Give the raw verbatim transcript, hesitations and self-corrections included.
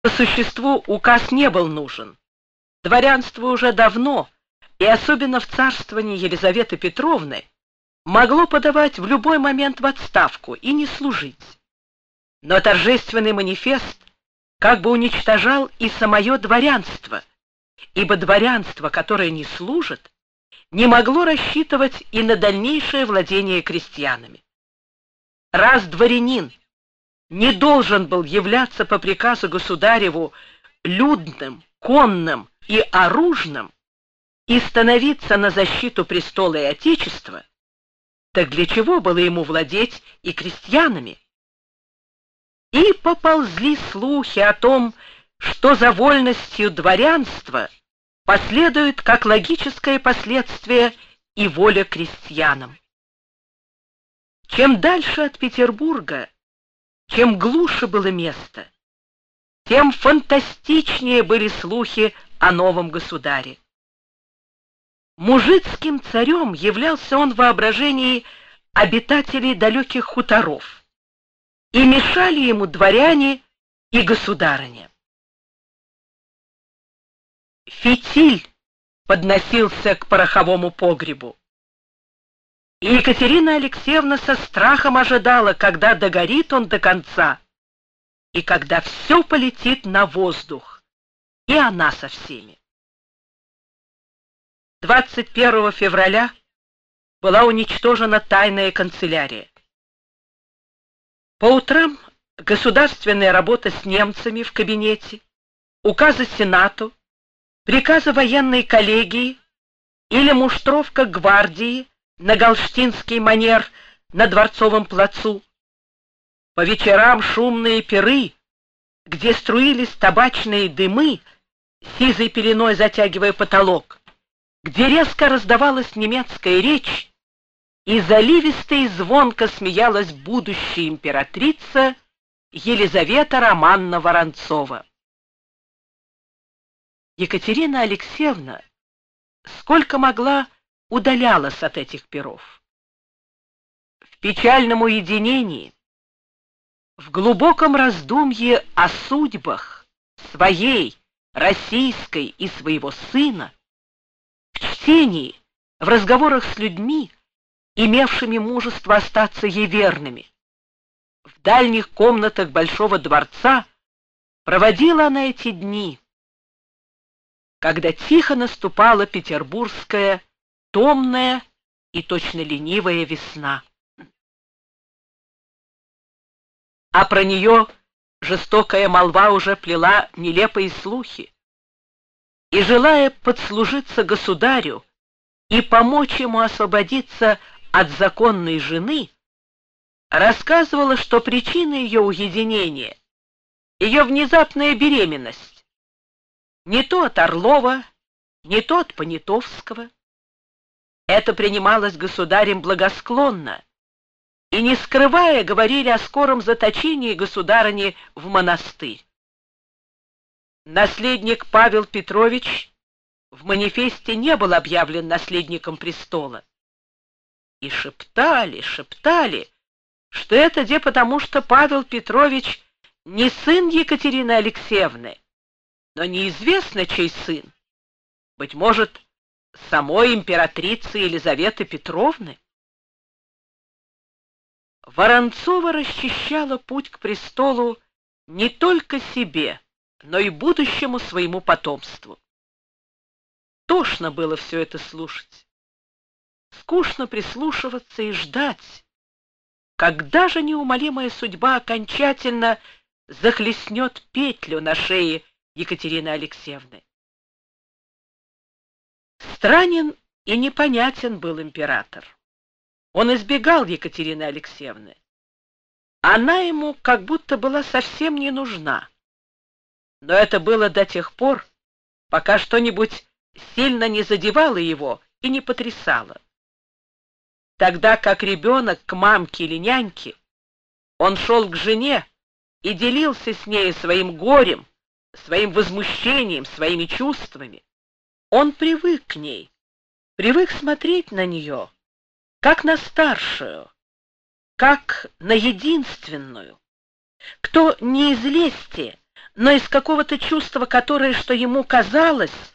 По существу указ не был нужен. Дворянство уже давно, и особенно в царствовании Елизаветы Петровны, могло подавать в любой момент в отставку и не служить. Но торжественный манифест как бы уничтожал и самое дворянство, ибо дворянство, которое не служит, не могло рассчитывать и на дальнейшее владение крестьянами. Раз дворянин не должен был являться по приказу государеву людным, конным и оружным и становиться на защиту престола и отечества, так для чего было ему владеть и крестьянами? И поползли слухи о том, что за вольностью дворянства последует как логическое последствие и воля крестьянам. Чем дальше от Петербурга, чем глуше было место, тем фантастичнее были слухи о новом государе. Мужицким царем являлся он в воображении обитателей далеких хуторов, и мешали ему дворяне и государыня. Фитиль подносился к пороховому погребу, и Екатерина Алексеевна со страхом ожидала, когда догорит он до конца, и когда все полетит на воздух, и она со всеми. двадцать первого февраля была уничтожена тайная канцелярия. По утрам государственная работа с немцами в кабинете, указы Сенату, приказы военной коллегии или муштровка гвардии на галштинский манер на Дворцовом плацу. По вечерам шумные пиры, где струились табачные дымы, сизой пеленой затягивая потолок, где резко раздавалась немецкая речь, и заливисто и звонко смеялась будущая императрица Елизавета Романовна Воронцова. Екатерина Алексеевна, сколько могла, удалялась от этих пиров. В печальном уединении, в глубоком раздумье о судьбах своей, российской и своего сына, в чтении, в разговорах с людьми, имевшими мужество остаться ей верными, в дальних комнатах Большого дворца проводила она эти дни, когда тихо наступала петербургская томная и точно ленивая весна. А про нее жестокая молва уже плела нелепые слухи, и, желая подслужиться государю и помочь ему освободиться от законной жены, рассказывала, что причина ее уединения — ее внезапная беременность, не то от Орлова, не то от Понятовского. Это принималось государем благосклонно, и, не скрывая, говорили о скором заточении государыни в монастырь. Наследник Павел Петрович в манифесте не был объявлен наследником престола. И шептали, шептали, что это де потому, что Павел Петрович не сын Екатерины Алексеевны, но неизвестно, чей сын, быть может, самой императрицы Елизаветы Петровны. Воронцова расчищала путь к престолу не только себе, но и будущему своему потомству. Тошно было все это слушать. Скучно прислушиваться и ждать, когда же неумолимая судьба окончательно захлестнет петлю на шее Екатерины Алексеевны. Странен и непонятен был император. Он избегал Екатерины Алексеевны. Она ему как будто была совсем не нужна. Но это было до тех пор, пока что-нибудь сильно не задевало его и не потрясало. Тогда как ребенок к мамке или няньке, он шел к жене и делился с ней своим горем, своим возмущением, своими чувствами. Он привык к ней, привык смотреть на нее, как на старшую, как на единственную, кто не из лести, но из какого-то чувства, которое, что ему казалось,